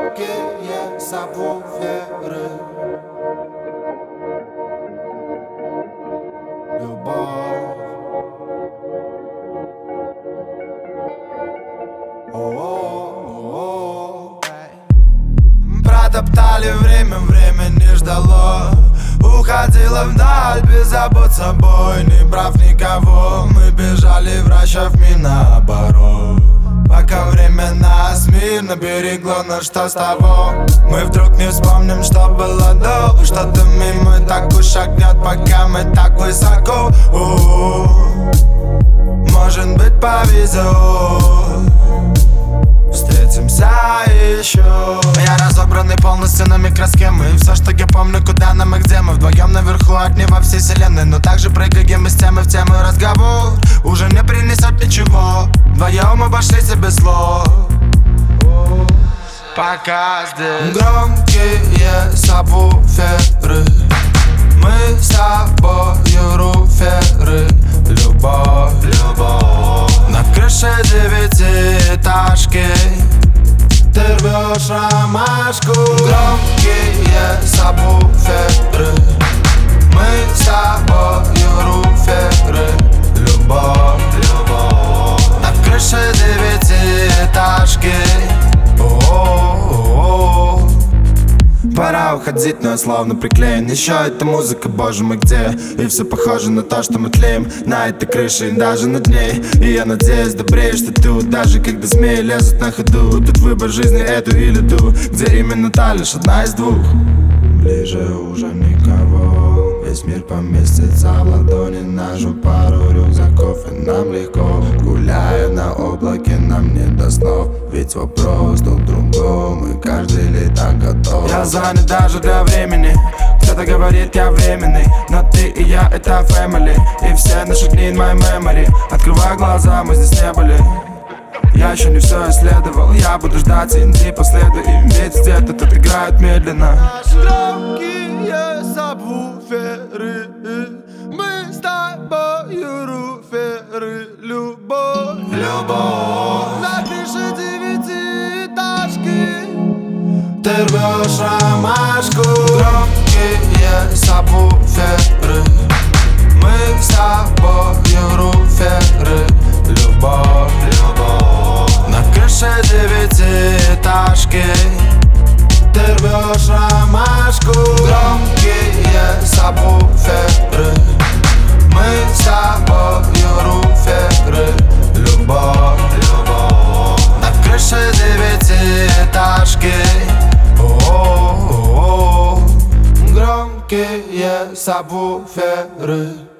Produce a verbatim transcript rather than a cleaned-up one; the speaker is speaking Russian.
громкие сабвуферы. Любовь. О-о-о-о. Протоптали время, время не ждало. Уходила вдаль, без забот собой, не брав никого. Мы бежали, вращав наоборот. Пока время нас мирно берегло, но что с того? Мы вдруг не вспомним, что было до. Что-то мимо так уж шагнет, пока мы так высоко. У-у-у. Может быть, повезет, встретимся еще. Я разобранный полностью на микросхемы. И все, что я помню, куда нам и где мы. Вдвоем наверху огни во всей вселенной. Но также прыгаем из темы в тему. Разговор уже не принесет ничего. Вдвоем обошлись без слов. Пока здесь громкие сабвуферы. Мы с тобою руферы. Любовь, любовь. На крыше девятиэтажки ты рвешь ромашку. Громкие сабвуферы. Мы с тобою руферы. Любовь, любовь. На крыше девятиэтажки. О-о-о-о. Пора уходить, но я словно приклеен. Еще эта музыка, боже мой, где? И все похоже на то, что мы тлеем на этой крыше и даже над ней. И я надеюсь, добреешь ты тут, даже когда змеи лезут на ходу. Тут выбор жизни, эту или ту, где именно та лишь одна из двух. Ближе уже никого, весь мир поместится в ладони. Нашу пару рюкзаков, и нам легко. Гуляя на облаке, нам не до снов. Ведь вопрос тут в другом, и каждый лето готов. Я занят даже для времени. Кто-то говорит, я временный, но ты и я — это family. И все наши дни in my memory. Открывай глаза, мы здесь не были. Я еще не все исследовал. Я буду ждать, и не последую им. Ведь где-то тут играют медленно. Громкие сабвуферы. Мы с тобою руферы. Любовь, любовь. На крыше девятиэтажки ты рвешь ромашку. Громкие сабвуферы. Мы с тобою руферы. Любовь, любовь. На крыше девятиэтажки ты рвешь ромашку. Громкие сабвуферы. Мы с тобою руферы. Любовь, любовь. На крыше девятиэтажки. О-о-о-о. Громкие сабвуферы.